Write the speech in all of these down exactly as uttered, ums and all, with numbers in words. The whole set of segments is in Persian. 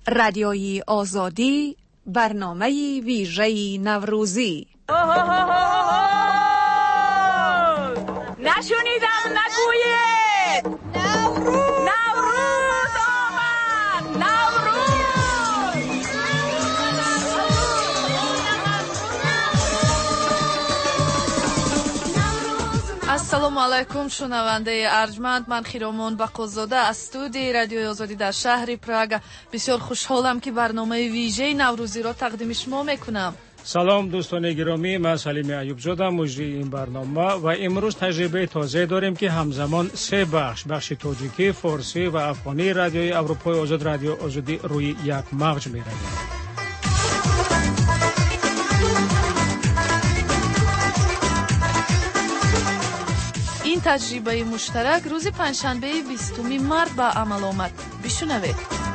رادیوی آزادی، برنامه ویژه نوروزی. نشونیدم نگوید نوروز نوروز آمد نوروز. السلام علیکم شنونده ارجمند، من خیرامون بقوزاده از استودیوی رادیوی آزادی در شهر پراگ بسیار خوشحالم که برنامه ویژه نوروزی را تقدیم شما میکنم. سلام دوستان گرامی، من سلیم ایوب زاده مجری این برنامه و امروز تجربه تازه داریم که همزمان سه بخش بخش تاجیکی، فارسی و افغانی رادیوی اروپای آزاد رادیو آزادی روی یک موج می‌رویم. این تجربه مشترک روز پنجشنبه بیستم مارس به عمل آمد. بشنوید.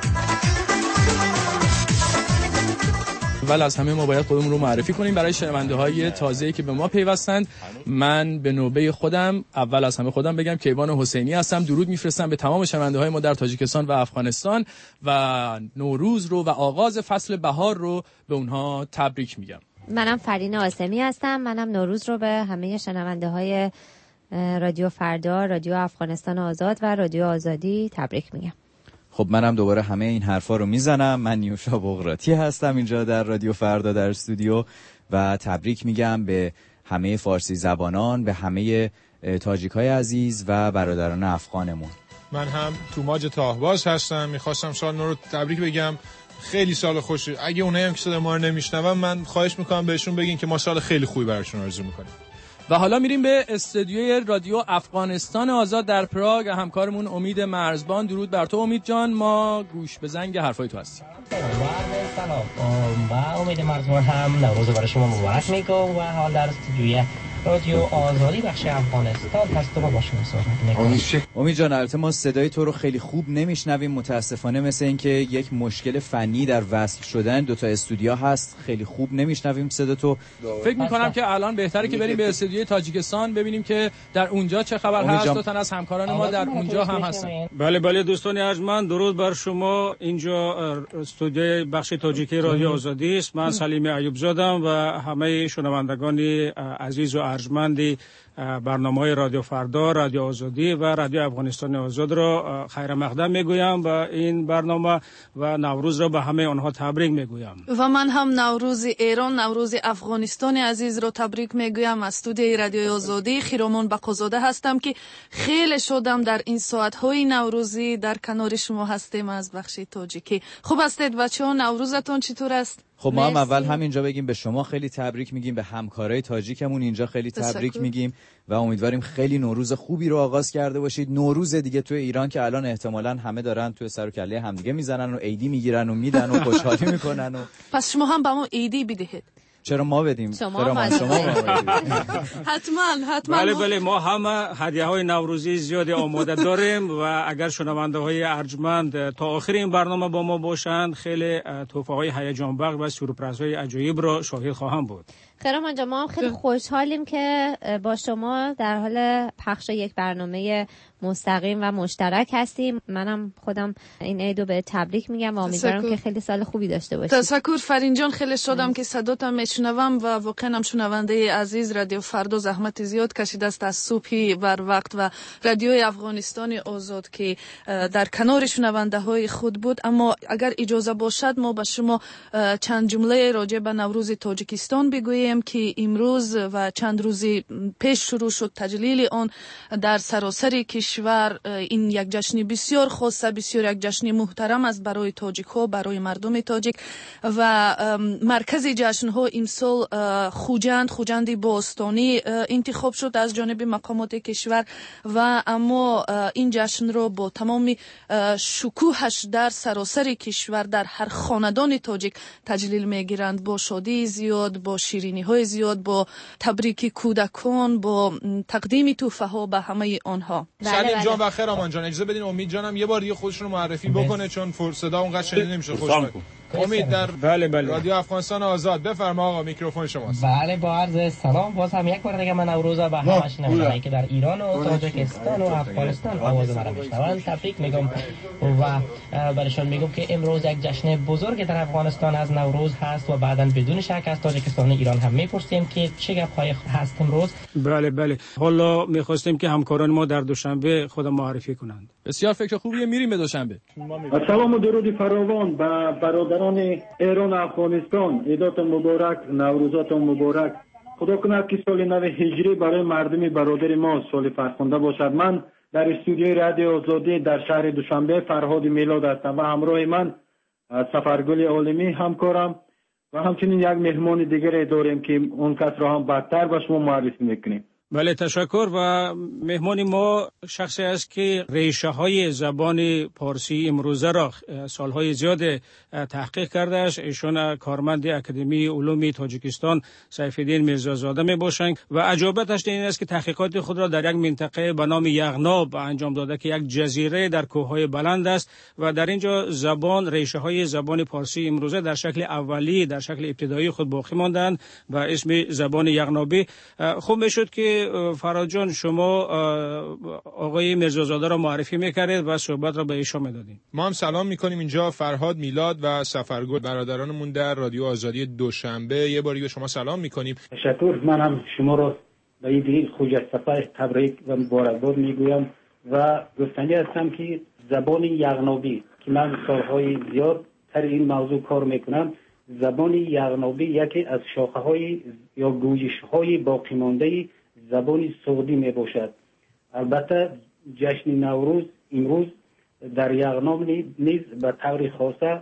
اول از همه ما باید خودمون رو معرفی کنیم برای شنونده های تازه‌ای که به ما پیوستند. من به نوبه خودم اول از همه خودم بگم کیوان حسینی هستم. درود میفرستم به تمام شنونده های ما در تاجیکستان و افغانستان و نوروز رو و آغاز فصل بهار رو به اونها تبریک میگم. منم فرین آسمی هستم. منم نوروز رو به همه شنونده های رادیو فردا، رادیو افغانستان آزاد و رادیو آزادی تبریک میگم. خب منم دوباره همه این حرفا رو میزنم. من نیوشا بغراتی هستم اینجا در رادیو فردا در استودیو و تبریک میگم به همه فارسی زبانان، به همه تاجیکای عزیز و برادران افغانمون. من هم توماج تاهباز هستم. میخواستم سال نو رو تبریک بگم. خیلی سال خوشی. اگه اونایی هم که صدا ما رو نمیشنون، من خواهش میکنم بهشون بگین که ما سال خیلی خوبی براشون آرزو میکنیم. و حالا میریم به استودیوی رادیو افغانستان آزاد در پراگ. همکارمون امید مرزبان. درود بر تو امید جان، ما گوش به زنگ حرفای تو هستیم. سلام، با امید مرزبان هم نوروز برای شما مبارک میگم و حال در استودیوی رادیو آزادی بخش افغانستان هست و با شما صحبت میکنم. امید جان، البته ما صدای تو رو خیلی خوب نمیشنویم متاسفانه، مثل اینکه یک مشکل فنی در وصل شدن دو تا استودیو هست. خیلی خوب نمیشنویم صدا تو. فکر میکنم که الان بهتره که بریم به استودیوی تاجیکستان ببینیم که در اونجا چه خبر هست. دو تا از همکاران ما در اونجا هم هستن. بله بله دوستان ارجمند، درود بر شما. اینجا استودیوی بخش تاجیکی رادیو آزادی است. من سلیم ایوب زادم و همه شنوندگان عزیز و ارجمندی برنامه‌های رادیو فردا، رادیو آزادی و رادیو افغانستان آزاد را خیر مقدم میگویم و این برنامه و نوروز را به همه آنها تبریک میگویم. و من هم نوروز ایران، نوروز افغانستان عزیز رو تبریک میگویم. از استودیوی رادیو آزادی خیرامون بقوزاده هستم که خیلی شدم در این ساعت‌های نوروزی در کنار شما هستیم از بخش تاجیکی. خوب هستید بچه‌ها؟ نوروزتون چطور است؟ خب ما هم اول همینجا بگیم به شما خیلی تبریک میگیم، به همکارای تاجیکمون اینجا خیلی تبریک میگیم و امیدواریم خیلی نوروز خوبی رو آغاز کرده باشید. نوروز دیگه تو ایران که الان احتمالاً همه دارن تو سر و کله همدیگه میزنن و عیدی میگیرن و میدن و خوشحالی میکنن و پس شما هم با ما عیدی بدهید. چرا ما بدیم؟ شما ما شما حتما حتما. بله بله، ما همه هدیه‌های نوروزی زیادی آماده داریم و اگر شنونده‌های ارجمند تا آخر این برنامه با ما باشند خیلی تحفه‌های هیجان بخش و سورپرایزهای عجایب را شاهد خواهم بود. خیرم آنجا ما هم خیلی خوشحالیم که با شما در حال پخش یک برنامه مستقیم و مشترک هستیم. منم خودم این عیدو به تبریک میگم و امیدوارم که خیلی سال خوبی داشته باشید. تشکر فرین جان، خیلی شدم که صداتم میشنوم و واقعا هم شنونده عزیز رادیو فردا زحمت زیاد کشیده است از صبحی بر وقت و رادیوی افغانستان آزاد که در کنار شنونده های خود بود. اما اگر اجازه باشد ما به شما چند جمله راجع به نوروز تاجیکستان بگوییم که امروز و چند روزی پیش شروع شد تجلیل آن در سراسر کشور. این یک جشن بسیار خاص، بسیار یک جشن محترم است برای تاجیک ها، برای مردم تاجیک و مرکز جشن ها امسال خوجند خوجند باستانی انتخاب شد از جانب مقامات کشور و اما این جشن رو با تمام شکوهش در سراسر کشور در هر خاندان تاجیک تجلیل میگیرند، با شادی زیاد، با شیرینی های زیاد، با تبریک کودکان، با تقدیم تحفه ها به همه آنها. سلیم جان و خیرمان جان، اجازه بدین امید جانم یه بار دیگه خودشون رو معرفی بکنه چون صدا اونقدر شنیده نمیشه. خوش امید در بله بله رادیو افغانستان آزاد. بفرما آقا، میکروفون شماست. بله با عرض سلام. باز هم یک بار دیگه من نوروز به همه شنوندگانی که در ایران و تاجیکستان و افغانستان آواز مرا میشنوند تبریک میگم و برایشان میگم که امروز یک جشن بزرگ در افغانستان از نوروز هست و بعداً بدون شک از تاجیکستان و ایران هم میپرسیم که چه گپ‌های هست امروز. بله بله حالا میخواستیم که همکاران ما در دوشنبه خود معرفی کنند. بسیار فکر خوبیه، میریم به دوشنبه. سلام و درود فراوان به برادران ایران و افغانستان. عیداتون مبارک، نوروزاتون مبارک. خدا کند که سال نو هجری برای مردم برادر ما سال فرخنده باشد. من در استودیوی رادیو آزادی در شهر دوشنبه فرهاد میلاد هستم و همراه من سفرگل عالمی همکارم و همچنین یک مهمان دیگر داریم که اون کس را هم بعدتر به شما معرفی میکنیم. بله تشکر. و مهمان ما شخصی است که ریشه های زبان پارسی امروزه را سالهای زیاد تحقیق کرده است. ایشون کارمند اکادمی علوم تاجیکستان سیفالدین میرزازاده می باشند و عجایبش این است که تحقیقات خود را در یک منطقه به نام یغناب انجام داده که یک جزیره در کوههای بلند است و در اینجا زبان ریشه های زبان پارسی امروزه در شکل اولی در شکل ابتدایی خود باقی ماندند و اسم زبان یغنابی. خوب میشد که فرهاد جان شما آقای میرزازاده را معرفی میکردید و صحبت را به ایشان میدادید. ما هم سلام میکنیم. اینجا فرهاد میلاد و سفرگل برادرانمون در رادیو آزادی دوشنبه. یه باری به شما سلام میکنیم. تشکر. منم شما را به این خوجسته تبریک و مبارکباد میگویم و گفتنی هستم که زبان یغنابی که من سالهای زیاد تر این موضوع کار میکنم، زبان یغنابی یکی از شاخه‌های یا گویش‌های باقی مانده زبان سعودی می باشد. البته جشن نوروز امروز در یغناب نیز به طور خاصه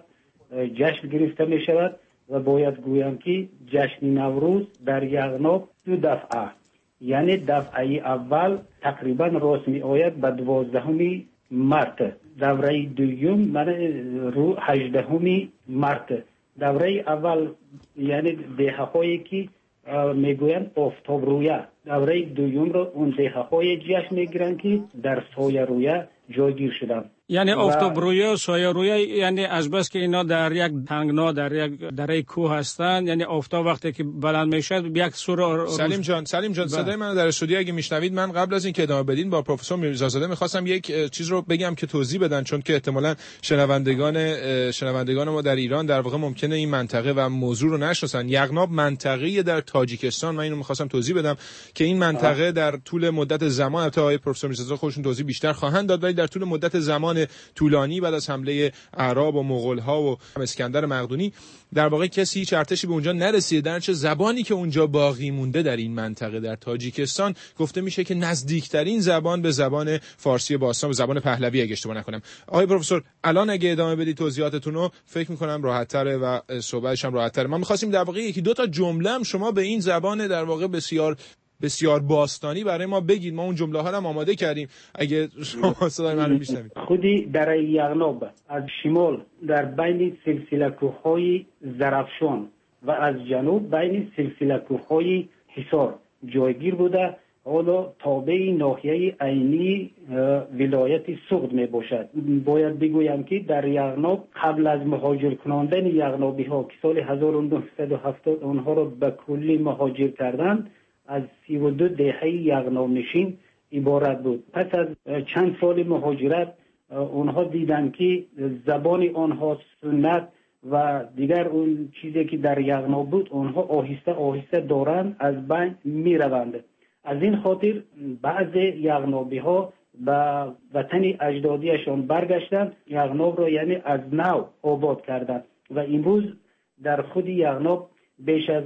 جشن گرفته می شود و باید گویم که جشن نوروز در یغناب دو دفعه، یعنی دفعه اول تقریبا راست می آید به دوازدهم مارت، دوره دوم من رو هجدهم مارت. دوره اول یعنی دهه هایی که میگویند آفتاب رویه، دوره دوم را اون دهه های جشن میگیرند که در سایه رویه جایگیر شدن. یعنی آفتاب رویه و سایه رویه یعنی از بس که اینا در یک تنگنا در یک دره کوه هستند، یعنی آفتاب وقتی که بلند میشد یک سور. سلیم جان سلیم جان صدای منو در استودیو اگه میشنوید، من قبل از اینکه ادامه بدین با پروفسور میرزازاده میخواستم یک چیز رو بگم که توضیح بدن، چون که احتمالاً شنوندگان شنوندگان ما در ایران در واقع ممکنه این منطقه و موضوع رو نشناسن. یغناب منطقه‌ای در تاجیکستان، من اینو میخواستم توضیح بدم که این منطقه آه. در طول مدت زمان، البته آقای پروفسور میرزازاده خودشون توضیح بیشتر خواهند داد، ولی در طول مدت زمان طولانی بعد از حمله اعراب و مغول‌ها و اسکندر مقدونی در واقع کسی هیچ ارتشی به اونجا نرسیده. در چه زبانی که اونجا باقی مونده در این منطقه در تاجیکستان گفته میشه که نزدیکترین زبان به زبان فارسی باستان، به زبان پهلوی اگه اشتباه نکنم. آقای پروفسور الان اگه ادامه بدید توضیحاتتون رو فکر می‌کنم راحت‌تره و صحبتش هم راحت‌تره. ما می‌خواستیم در واقع یکی دو تا جمله هم شما به این زبان در واقع بسیار بسیار باستانی برای ما بگید. ما اون جمله ها رو هم آماده کردیم اگه شما صدای من رو میشنوید. خودی در یغناب از شمال در بین سلسله کوه‌های زرافشان و از جنوب بین سلسله کوه‌های حصار جایگیر بوده. حالا تابع ناحیه عینی ولایت سغد می باشد. باید بگویم که در یغناب قبل از مهاجر کناندن یغنابی ها که سال هزار و نهصد و هفتاد آنها را به کلی مهاجر کردند، از سی و دو دهه یغناب نشین عبارت بود. پس از چند سال مهاجرت اونها دیدن که زبان آنها سنت و دیگر اون چیزی که در یغناب بود اونها آهسته آهسته دارن از بین می روند. از این خاطر بعض یغنابی ها به وطن اجدادیشان برگشتن، یغناب را یعنی از نو آباد کردند و امروز در خود یغناب بیش از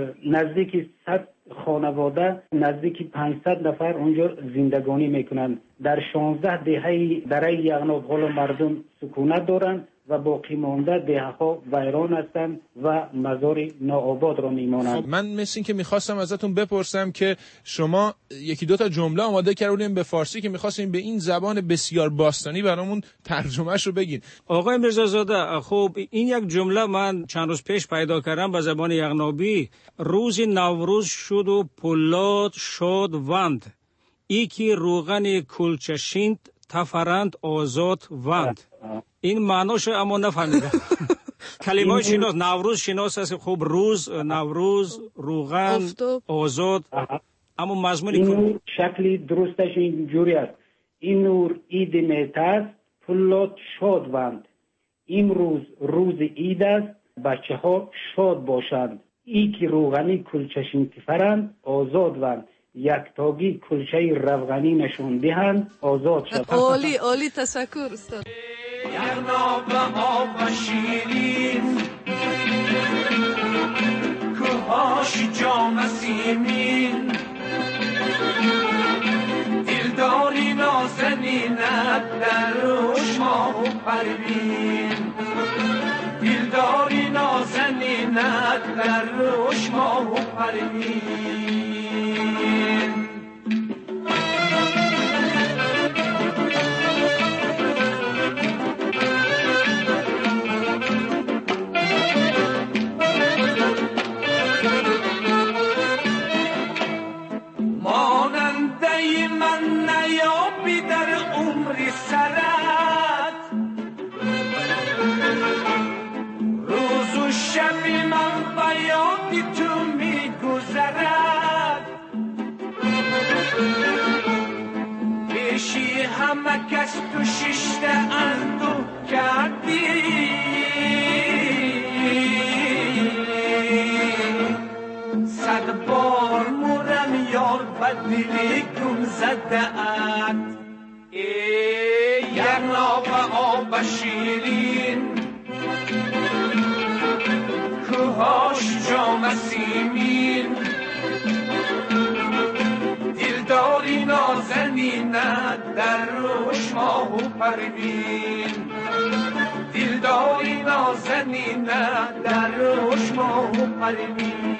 نزدیک صد خانواده، نزدیک پانصد نفر اونجا زندگانی میکنند. در شانزده دهه در یغناب حالا مردم سکونت دارند و باقی مانده دهه ها ویران هستند و مزار ناآباد را میمانند. خب من مثل این که میخواستم ازتون بپرسم که شما یکی دو تا جمله آماده کردین به فارسی که میخواستین به این زبان بسیار باستانی برامون ترجمهش رو بگین. آقای میرزازاده، خب این یک جمله من چند روز پیش پیدا کردم به زبان یغنابی. روز نوروز شد و پولاد شد وند، ای که روغن کلچشیند تفرند آزاد وند. این معناش اما نفهمیدم. کلمه شناس نوروز شناس است. خوب روز، نوروز، روغن، آزاد. اما مضمون این شکلی درستش اینجوری است. این نور عید مهت است، فلات شادوند. امروز روز عید است، بچه ها شاد باشند. ای که روغنی کلچشین تفرند، آزاد وند. یک تاگی کلچه روغنی نشون دهند، آزاد شد. عالی عالی، تشکر استاد. یغناب آب شیرین کوهاش جام سیمین دلداری نازنینت در روش ماه و پروین دلداری نازنینت در روش ماه و پروین همه کس تو ششته اندو کردی صد بار مورم یار بدلی گم زده ات یغناب آب شیرین کوهاش جام سیمین دلداری نازنینت در روش ماه و پروین دلداری نازنینت در روش ماه و پروین.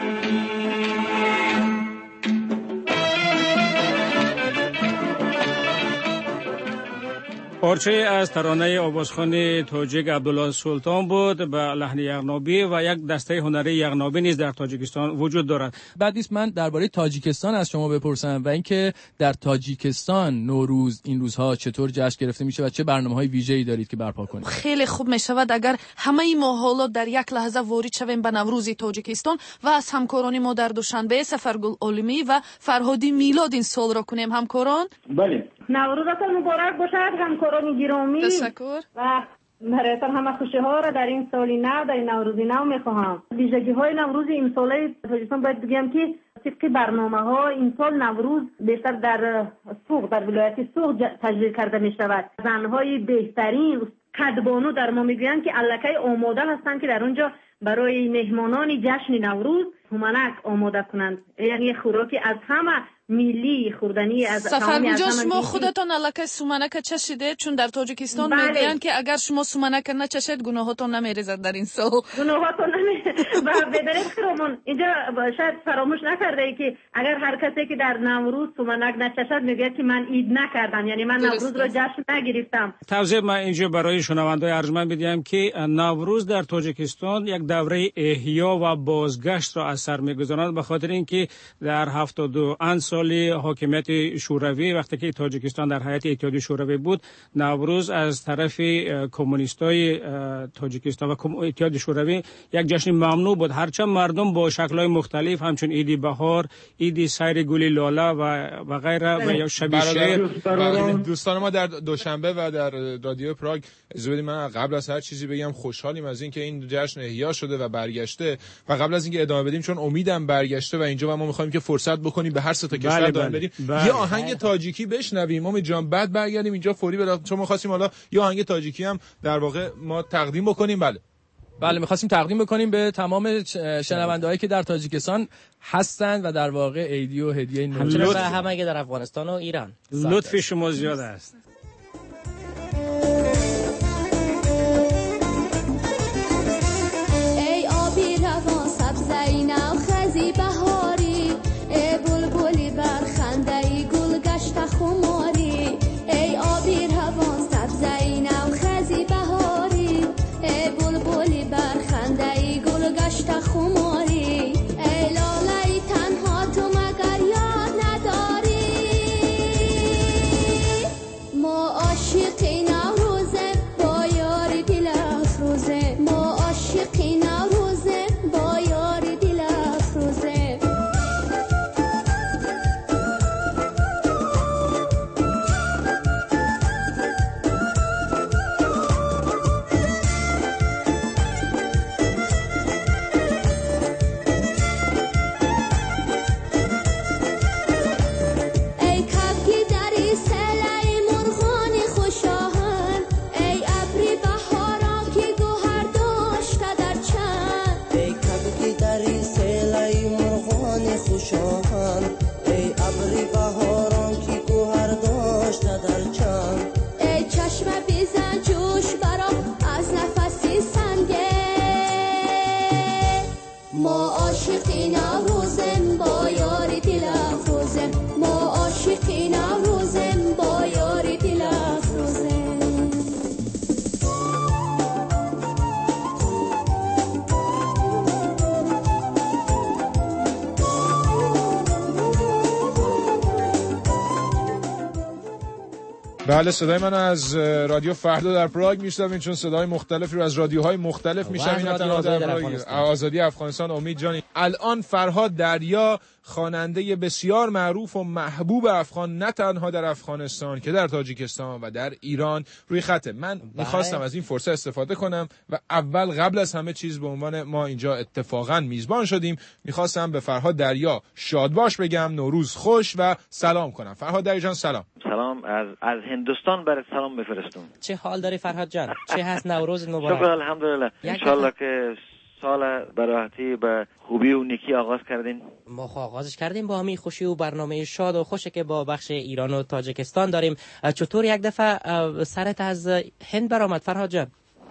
پارچه از ترانه آوازخوان تاجیک عبدالله سلطان بود به لحن یغنابی و یک دسته هنری یغنابی نیز در تاجیکستان وجود دارد. بعد نیست من درباره تاجیکستان از شما بپرسم و اینکه در تاجیکستان نوروز این روزها چطور جشن گرفته میشه و چه برنامه‌های ویژه‌ای دارید که برپا کنید؟ خیلی خوب میشود اگر همه ما حالا در یک لحظه وارد شویم به نوروز تاجیکستان و از همکاران ما در دوشنبه سفرگل عالمی و فرهادی میلاد این سال را کنیم. همکاران بله، نوروزتان مبارک باشد همکاران گرامی. تشکر. و برایتان همه خوشی ها را در این سالی نو، در این نوروزی نو میخواهم. ویژگی های نوروز این ساله تاجیکستان باید بگم که طبق برنامه ها این سال نوروز بیشتر در سوق، در ولایت سوق تجلیل کرده می شود. زنهای بهترین کدبانو در ما میگویند که الکی آماده هستند که در اونجا برای مهمانان جشن نوروز همانک آماده کنند. یعنی خوراکی از همه میلی خوردنی از سفرگل جان، شما خودتان الکی سومنک چشیده؟ چون در تاجیکستان بله. میگن که اگر شما سومنک نچشید گناهاتون نمیریزد در این سال. گناهاتون نمیریزد. و بدرید خیرمون اینجا شاید فراموش نکرده ای که اگر هر کسی که در نوروز سومنک نچشد میگه که من عید نکردم، یعنی من نوروز رو جشن نگرفتم. توضیح من اینجا برای شنوندگان ارجمند بدیم که نوروز در تاجیکستان یک دوره احیا و بازگشت را از سر میگذارند، به خاطر اینکه در هفتاد و دو سال حاکمیت شوروی وقتی که تاجیکستان در هیئت اتحادیه شوروی بود، نوروز از طرف کمونیستای تاجیکستان و اتحاد شوروی یک جشن ممنوع بود. هرچند مردم با شکل‌های مختلف همچون عید بهار، عید سیر گل لاله و و غیره و یا شب شیر. دوستان ما در دوشنبه و در رادیو پراگ اجازه بدید من قبل از هر چیزی بگم خوشحالیم از اینکه این جشن احیا شده و برگشته و قبل از اینکه ادامه بدیم چون امیدم برگشته و اینجا و ما می‌خوایم که فرصت بکنیم به هر سه تا کشور ادامه بدیم. یه آهنگ تاجیکی بشنویم امید جان، بعد برگردیم اینجا فوری بلا چون ما خواستیم حالا یه آهنگ تاجیکی هم در واقع ما تقدیم بکنیم. بله بله می‌خواستیم تقدیم بکنیم به تمام شنونده‌هایی که در تاجیکستان هستند و در واقع عیدی و هدیه همچنین همه که در افغانستان و ایران. لطف شما زیاد است. ای آبی روان سبزی نو خزی بهاری، ای بلبلی بر خنده گل گشت خماری. ای آبی روان سبزی نو خزی بهاری، ای بلبلی بر خنده گل گشت خماری. ای لاله تنها تو مگر یاد نداری، بله، صدای من از رادیو فردا در پراگ میشنوین، چون صدای مختلفی رو از رادیوهای مختلف میشنوین. نه تنها در پراگ، آزادی افغانستان. امید جان، الان فرهاد دریا، خواننده بسیار معروف و محبوب افغان، نه تنها در افغانستان که در تاجیکستان و در ایران، روی خطه. من میخواستم از این فرصت استفاده کنم و اول قبل از همه چیز به عنوان ما اینجا اتفاقا میزبان شدیم، میخواستم به فرهاد دریا شادباش بگم، نوروز خوش و سلام کنم. فرهاد دریا جان سلام. سلام، از از هندوستان برات سلام بفرستم. چه حال داری فرهاد جان؟ چه هست نوروز مبارک؟ شکر الحمدلله. ان شاء الله که سال براحتی به خوبی و نیکی آغاز کردین. ما آغازش کردیم با همین خوشی و برنامه شاد و خوشی که با بخش ایران و تاجیکستان داریم. چطور یک دفعه سرت از هند برآمد فرهاد جان؟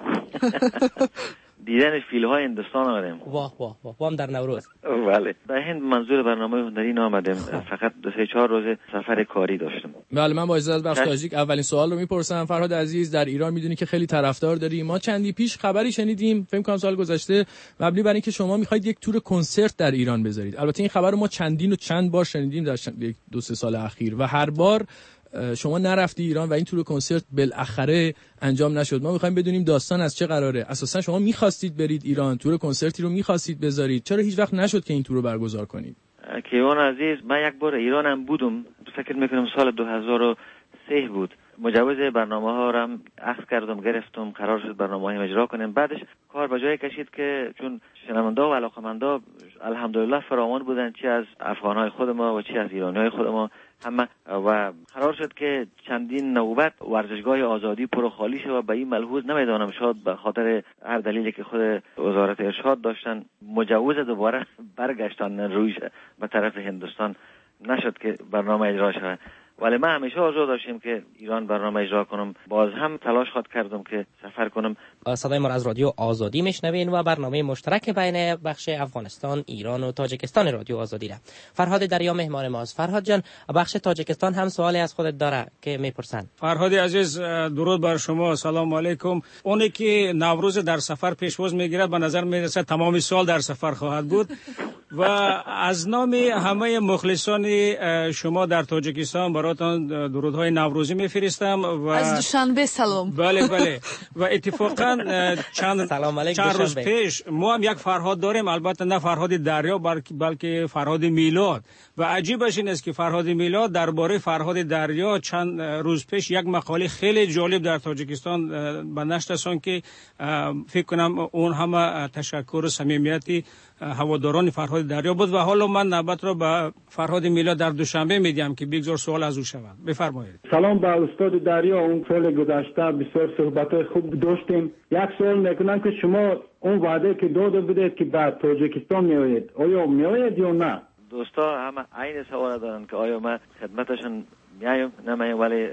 دیدن فیل‌های هندوستان آمدیم. واه واه واه وام در نوروز. بله، در هند منظور برنامه هنری نآمدیم، فقط دو سه چهار روز سفر کاری داشتم. بله، من با اجازه بخش تاجیک اولین سوال رو میپرسم. فرهاد عزیز، در ایران میدونی که خیلی طرفدار داری. ما چندی پیش خبری شنیدیم، فکر کنم سال گذشته، مبنی بر اینکه شما میخواید یک تور کنسرت در ایران بذارید. البته این خبر رو ما چندین و چند بار شنیدیم در یک دو سه سال اخیر و هر بار شما نرفتی ایران و این تور کنسرت بالاخره انجام نشد. ما میخوایم بدونیم داستان از چه قراره. اساسا شما میخواستید برید ایران، تور کنسرتی رو میخواستید بذارید، چرا هیچ وقت نشد که این تور رو برگزار کنید؟ کیوان عزیز، من یک بار ایرانم بودم، فکر میکنم سال دو هزار و سه بود. مجوز برنامه ها رو هم اخذ کردم، گرفتم، قرار شد برنامه ها اجرا کنیم. بعدش کار به جای کشید که چون شنونده و علاقمندا الحمدلله فراوان بودن، چی از افغانهای خود ما و چی از ایرانیای خود ما همه، و قرار شد که چندین نوبت ورزشگاه آزادی پر خالی شه و به این ملحوظ نمیدانم شاید به خاطر هر دلیلی که خود وزارت ارشاد داشتن مجوز دوباره برگشتن رویش به طرف هندوستان، نشد که برنامه اجرا شود. ولی من همیشه آرزو داشتم که ایران برنامه اجرا کنم، باز هم تلاش خواهد کردم که سفر کنم. صدای ما از رادیو آزادی میشنوین و برنامه مشترک بین بخش افغانستان، ایران و تاجیکستان رادیو آزادی را. فرهاد دریا مهمان ماست. فرهاد جان، بخش تاجیکستان هم سوالی از خودت داره که میپرسن. فرهاد عزیز، درود بر شما، سلام علیکم. اونی که نوروز در سفر پیشواز میگیرد به نظر میرسه تمام سال در سفر خواهد بود و از نام همه مخلصان شما در تاجیکستان براتون درودهای نوروزی میفرستم و از دوشنبه سلام. بله بله. و اتفاقا چند چند روز پیش ما هم یک فرهاد داریم، البته نه فرهاد دریا بلکه فرهاد میلاد، و عجیبش این است که فرهاد میلاد درباره فرهاد دریا چند روز پیش یک مقاله خیلی جالب در تاجیکستان به نشر رساند که فکر کنم اون همه تشکر و صمیمیتی هواداران فرهاد دریا بود و حالا من نوبت را به فرهاد میلاد در دوشنبه میدم که بگذار سوال از او شود. بفرمایید. سلام به استاد دریا. اون سال گذشته بسیار صحبت خوب داشتیم. یک سوال میکنم که شما اون وعده که داده بودید که به تاجیکستان میآیید، آیا میآیید یا نه؟ دوستا همه عین سوال دارن که آیا من خدمتشون میایم نمیایم، ولی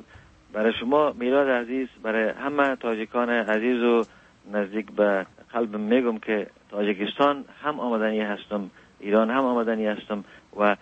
برای شما میلاد عزیز، برای همه تاجیکان عزیز و نزدیک به قلبم میگم که تاجیکستان هم آمدنی هستم، ایران هم آمدنی هستم و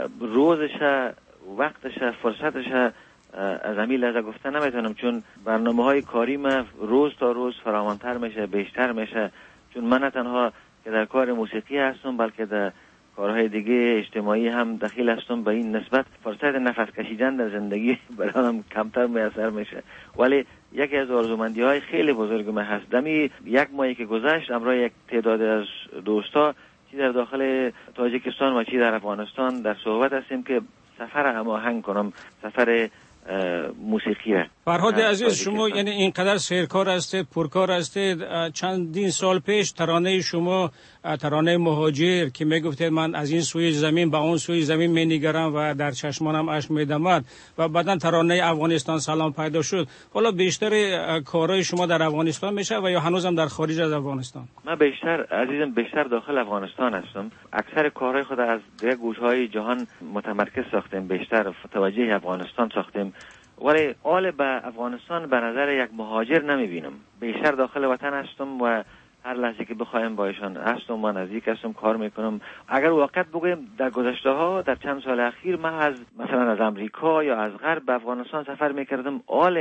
روزش، وقتش، فرصتش از همین لحظه گفته نمیتونم، چون برنامه های کاری من روز تا روز فراوانتر میشه، بیشتر میشه، چون من نه تنها که در کار موسیقی هستم بلکه در کارهای دیگه اجتماعی هم دخیل هستم. به این نسبت فرصت نفس کشیدن در زندگی برام کمتر میسر میشه، ولی یکی از آرزومندی های خیلی بزرگ من هست. دمی یک ماهی که گذشت امروز یک تعداد از دوستا چی در داخل تاجیکستان و چی در افغانستان در صحبت هستیم که سفر هماهنگ کنم، سفر موسیقیه. فرهاد عزیز، شما یعنی اینقدر سیرکار هستید، پرکار هستید. چندین سال پیش ترانه شما، ترانه مهاجر که میگفتید من از این سوی زمین به اون سوی زمین مینگرم و در چشمانم اشک میدمد، و بعدا ترانه افغانستان سلام پیدا شد. حالا بیشتر کارهای شما در افغانستان میشه و یا هنوزم در خارج از افغانستان؟ من بیشتر عزیزم بیشتر داخل افغانستان هستم. اکثر کارهای خود از دیگر گوشهای جهان متمرکز ساختیم، بیشتر توجه افغانستان ساختیم، ولی آل به افغانستان به نظر یک مهاجر نمیبینم. بیشتر داخل وطن هستم و هر لحظه که بخوایم با ایشان هستم و نزدیک هستم، کار میکنم. اگر واقعا بگویم در گذشته ها، در چند سال اخیر من از مثلا از امریکا یا از غرب به افغانستان سفر میکردم، آل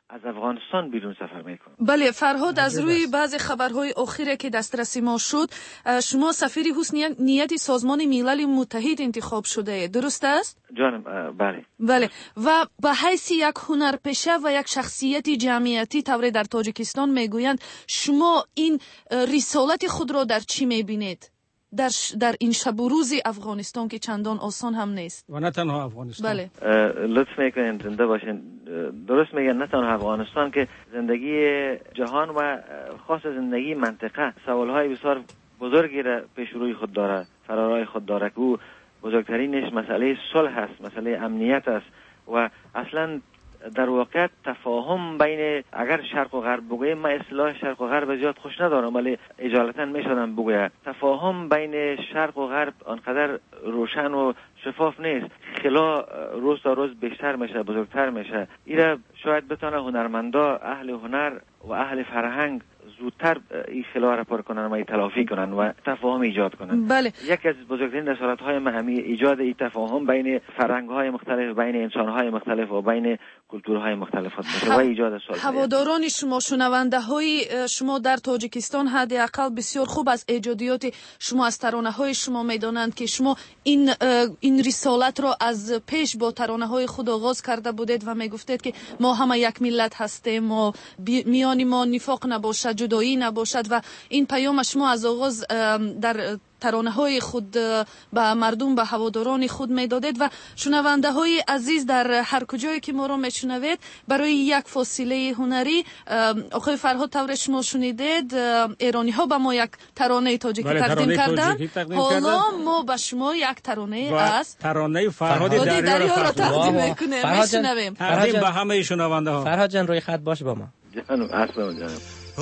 از افغانستان بیرون سفر میکنن. بله فرهاد، از روی بعضی خبرهای اخیره که دسترسی ما شد شما سفیر حسن نیتی سازمان ملل متحد انتخاب شده، درست است؟ جانم بله. بله، و به حیث یک هنرپیشه و یک شخصیت جمعیتی طوری در تاجیکستان میگویند شما این رسالت خود را در چی میبینید؟ در ش... در این شب و روز افغانستان که چندان آسان هم نیست و نه تنها افغانستان. بله. لطف میکنین زنده باشین. درست میگن، نه تنها افغانستان که زندگی جهان و خاص زندگی منطقه سوالهای بسیار بزرگی را پیش روی خود داره، فرارای خود داره که او بزرگترینش مسئله صلح است، مسئله امنیت است و اصلا در واقع تفاهم بین، اگر شرق و غرب بگویم، من اصطلاح شرق و غرب زیاد خوش ندارم ولی اجالتا میشدم بگویم، تفاهم بین شرق و غرب آنقدر روشن و شفاف نیست. خلا روز تا روز بیشتر میشه، بزرگتر میشه. ایره شاید بتونه هنرمندا، اهل هنر و اهل فرهنگ زودتر این خلا را پر کنن و این تلافی کنن و تفاهم ایجاد کنن. بله. یکی از بزرگترین رسالت‌های مهمی ایجاد این تفاهم بین فرهنگ‌های مختلف، بین انسان‌های مختلف و بین کلتورهای مختلف است و ایجاد صلح. هواداران شما، شنونده‌های شما در تاجیکستان حداقل بسیار خوب از ایجادیات شما، از ترانه‌های شما می‌دانند که شما این این رسالت را از پیش با ترانه‌های خود آغاز کرده بودید و میگفتید که ما همه یک ملت هستیم، ما میان ما نفاق نباشد، جدایی نباشد و این پیام شما از آغاز در ترانه های خود به مردم، به هواداران خود میدادید و شنونده های عزیز در هر کجایی که ما را میشنوید برای یک فاصله هنری، آقای فرهاد طور شما شنیدید ایرانی ها به ما یک ترانه تاجیکی تقدیم کردن، حالا ما به شما یک ترانه از ترانه فرهاد دریا را تقدیم میکنیم. میشنویم تقدیم به همه شنونده ها. فرهاد جان روی خط باش با ما. جانم اصلا جانم.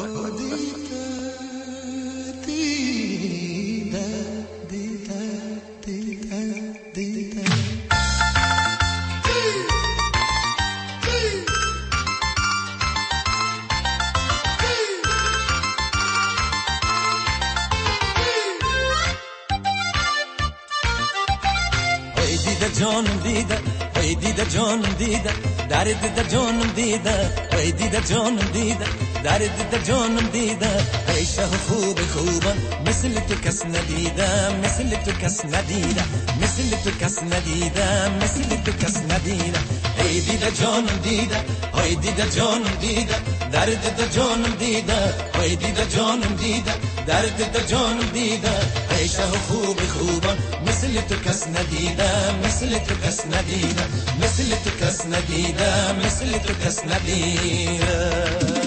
جانم دیده، ای دیده جانم دیده، در دیده جانم دیده، ای دیده جانم دیده، در دیده جانم دیده، ای شه خوب خوبان مثل تو کس ندیده، مثل تو کس ندیده، مثل تو کس ندیده، مثل تو کس ندیده، ای دیده جانم دیده، ای دیده جانم دیده، در دیده جانم دیده، ای دیده جانم دیده، در دیده جانم دیده، ای شه خوب خوبان مثل تو کس ندیده، مثل تو کس ندیده، مثل تو کس ندیده، مثل تو کس ندیده.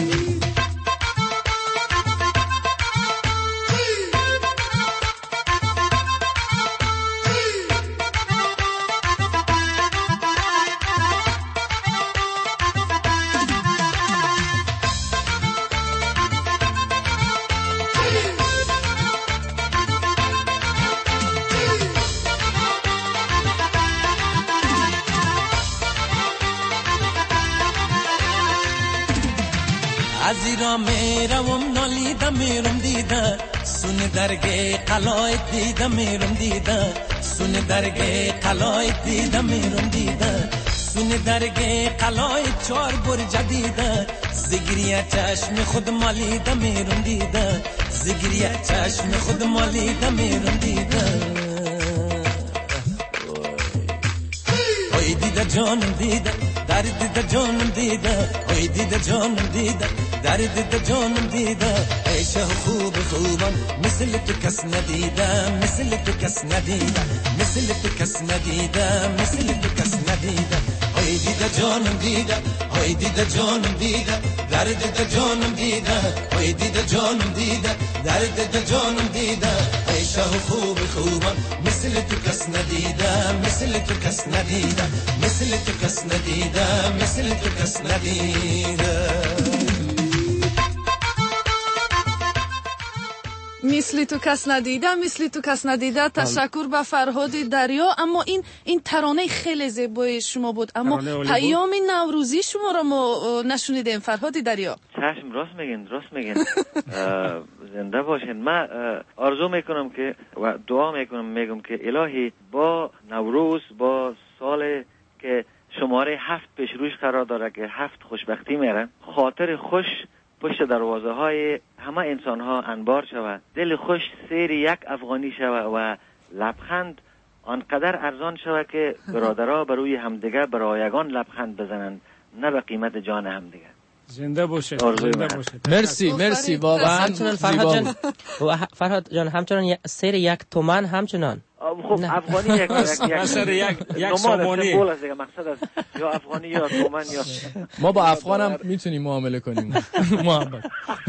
از ایران میروم نالیدم میرم دیده، سون درگه قلای دیده میرم دیده، سون درگه قلای دیده میرم دیده، سون درگه قلای چار برج دیده، زگریه چشم خود مالیده میرم دیده، زگریه چشم خود مالیده میرم دیده. ای دیده جانم دیده، در دیده جانم دیده، ای دیده جانم دیده، در دیده جانم دیده، ای شه خوب خوبان مثل تو کس ندیده، مثل تو کس ندیده، مثل تو کس ندیده، مثل تو کس ندیده، ای دیده جانم دیده، ای دیده جانم دیده، در دیده جانم دیده، ای دیده جانم دیده، در دیده جانم دیده، ای شه خوب خوبان مثل تو کس ندیده، مثل تو کس ندیده، مثل تو کس ندیده، مثل تو کس ندیده. مثل تو کس ندیده، مثل تو کس ندیده. تشکر به فرهاد دریا. اما این این ترانه خیلی زیبای شما بود، اما پیام نوروزی شما را ما نشنیدیم. فرهاد دریا چشم، راست میگین، راست میگین. زنده باشین. من آرزو میکنم که و دعا میکنم، میگم که الهی با نوروز، با سال که شماره هفت پیش روش قرار داره که هفت خوشبختی میره. خاطر خوش پشت دروازه های همه انسان ها انبار شود، دل خوش سیر یک افغانی شود و لبخند آنقدر ارزان شود که برادرها بر روی همدیگه برایگان لبخند بزنند، نه به قیمت جان همدیگه. زنده باشید. زنده باشید. مرسی مرسی واقعا. همچنان فرهاد جان و فرهاد جان همچنان سیر یک تومن همچنان. خب افغانی یک یک یک سامانی مقصد است، یا افغانی یا تومن یا ما با افغان هم میتونیم معامله کنیم. محبت.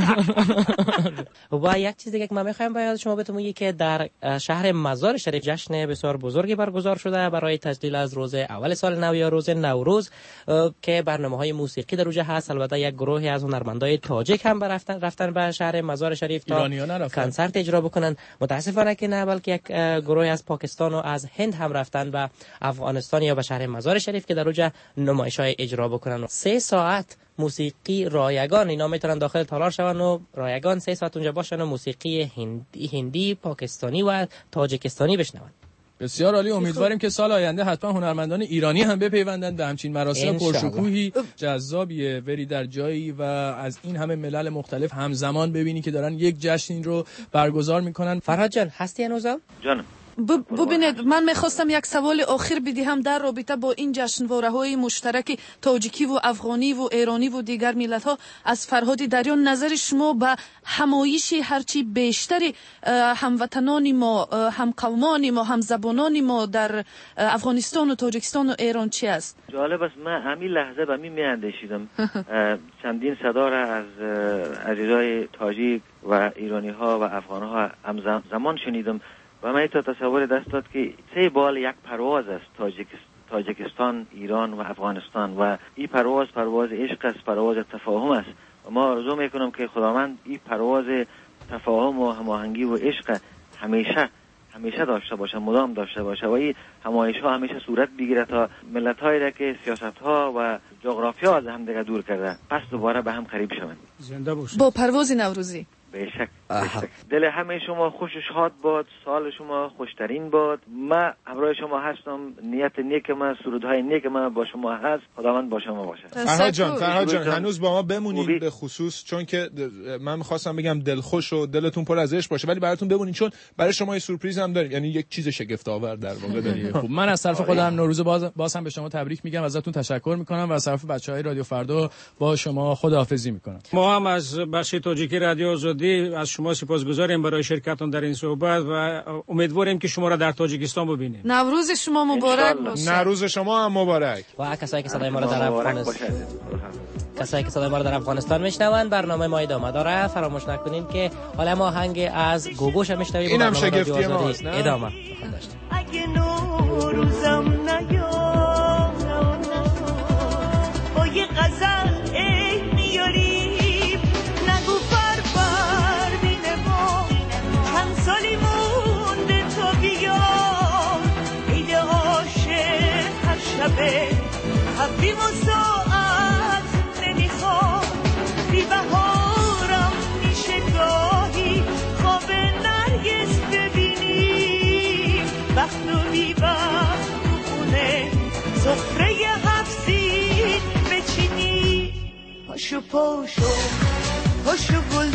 و یک چیز دیگه که من میخوایم باید شما بهتون بگم که در شهر مزار شریف جشن بسیار بزرگی برگزار شده برای تجلیل از روز اول سال نو یا روز نوروز که برنامه‌های موسیقی در اونجا هست. البته یک گروهی از هنرمندای تاجیک هم رفتن رفتن به شهر مزار شریف تا کنسرت اجرا بکنن. متاسفانه که نه، بلکه یک گروهی از پاکستان و از هند هم رفتن به افغانستان یا به شهر مزار شریف که در اونجا نمایش‌های اجرا بکنن. سه ساعت موسیقی رایگان اینا میتونن داخل تالار شون و رایگان سه ساعت اونجا باشن و موسیقی هندی, هندی پاکستانی و تاجیکستانی بشنون. بسیار عالی. امیدواریم که سال آینده حتما هنرمندان ایرانی هم بپیوندند به همچین مراسم پرشکوهی جذابیه. بری در جایی و از این همه ملل مختلف همزمان ببینی که دارن یک جشن رو برگزار میکنن. فرهاد جان هستی هنوزم؟ جانم. ببینید من میخواستم یک سوال آخر بدهم در رابطه با این جشنواره‌های مشترک تاجیکی و افغانی و ایرانی و دیگر ملت‌ها. از فرهاد دریان نظر شما به همایش هرچی بیشتر هموطنان ما، همقومان ما، همزبانان ما در افغانستان و تاجیکستان و ایران چی است؟ جالب است. من همین لحظه به می میاندیشیدم چندین صدا را از عزیزای تاجیک و ایرانی ها و افغان ها همزمان شنیدم و من تا تصور دست داد که سه بال یک پرواز است، تاجیک تاجیکستان، ایران و افغانستان، و این پرواز پرواز عشق است، پرواز تفاهم است و ما آرزو میکنم که خداوند این پرواز تفاهم و هماهنگی و عشق همیشه همیشه داشته باشه، مدام داشته باشه و این همایش ها همیشه صورت بگیره تا ملت هایی را که سیاست ها و جغرافیا از هم دیگه دور کرده پس دوباره به هم قریب شوند. زنده باشید. با پرواز نوروزی بیشک دل همه شما خوش و شاد باد، سال شما خوشترین باد. من همراه شما هستم، نیت نیک من، سرودهای نیک من با شما هست. خداوند با شما باشه. فرهاد جان فرهاد جان هنوز با ما بمونید به خصوص، چون که من می‌خواستم بگم دلخوش و دلتون پر از عشق باشه، ولی براتون بمونید چون برای شما یه سورپرایز هم داریم، یعنی یک چیز شگفت آور در واقع داریم. خب من از طرف خودم نوروز باز باز هم به شما تبریک میگم، ازتون تشکر میکنم و از طرف بچهای رادیو فردا با شما خداحافظی میکنم. ما هم از بخش تاجیکی رادیو آزادی از شما سپاسگزاریم برای شرکتتون در این صحبت و امیدواریم که شما را در تاجیکستان ببینیم. نوروز شما مبارک باشه. نوروز شما هم مبارک. و کسایی که صدای ما را در افغانستان کسایی که صدای ما را در افغانستان میشنوند، برنامه ما ادامه داره. فراموش نکنین که حالا ما آهنگ از گوگوش میشنویم. اینم شگفتی ماست نه؟ ادامه اگه نوروزم نیام با یه غزل ای میاریم نگو فر فر بینه ما چند سالی مونده تا بیام عید عاشق هر شبه حبیم و ساعت نمیخوام بی بهارم میشه گاهی خواب نرگس ببینیم وقت و بی وقت تو خونه سفره هفت سین بچینی پاشو پاشو پاشو گل